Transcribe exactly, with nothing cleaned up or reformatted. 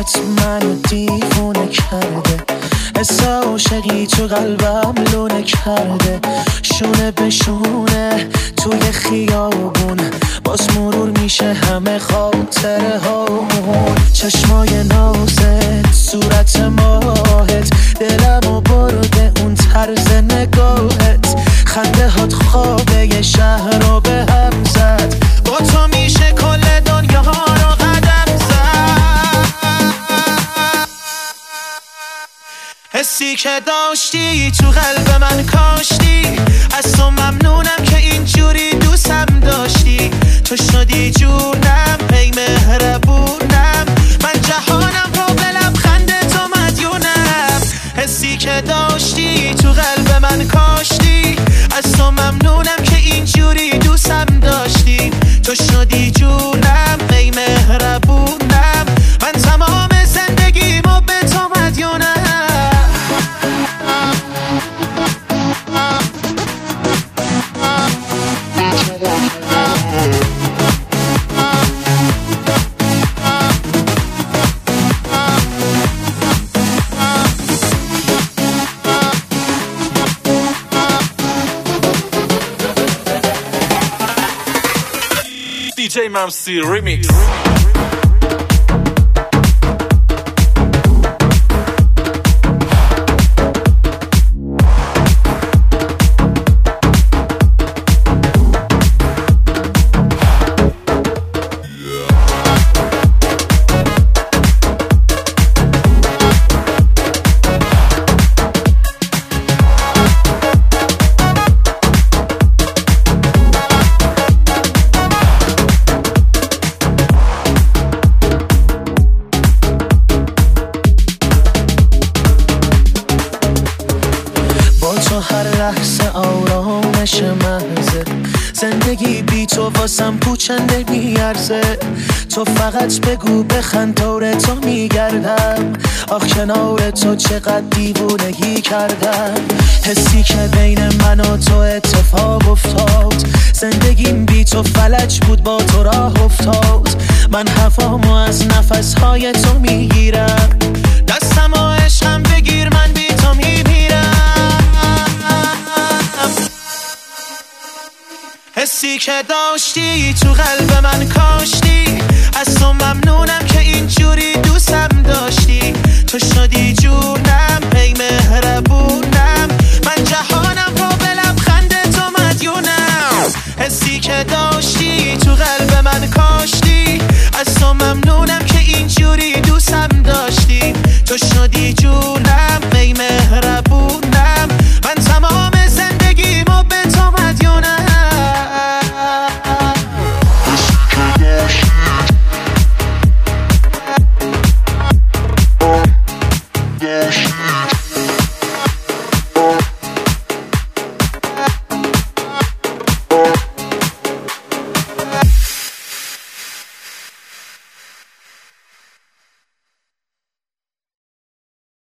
چشات منو دیوونه کرده، حس عاشقی تو قلبم لونه کرده، شونه به شونه توی خیابون باز مرور میشه همه خاطره هامون. چشمای نازت، صورت ماهت، دلمو برده اون طرز نگاهت، خنده هات خوابه یه شهر رو به هم زد، با تو میشه کل دنیا رو قدم زد. حسی که داشتی تو قلب من کاشتی، از تو ممنونم که اینجوری دوستم داشتی، تو شدی جونم ای مهربونم، من جهانم رو به لبخند تو مدیونم. حسی که داشتی تو قلب من کاشتی، از تو ممنونم که اینجوری دوستم داشتی، تو شدی جونم ای مهربونم، من تمام زندگیمو به تو مدیونم. دی جی ممسی ریمیکس. تو هر لحظه آرامش محضه، زندگی بی تو واسم پوچنده میارزه، تو فقط بگو بخند دور تو میگردم، آخ کنار تو چقدر دیوونگی کردم. حسی که بین من و تو اتفاق افتاد، زندگیم بی تو فلج بود با تو راه افتاد، من هوامو از نفسهای تو میگیرم، دستم و عشقم بگیر من بی تو میمیرم. حسی که داشتی تو قلب من کاشتی، از تو ممنونم که اینجوری دوستم داشتی، تو شدی جونم ای مهربونم، من جهانم رو به لبخند تو مدیونم. حسی که داشتی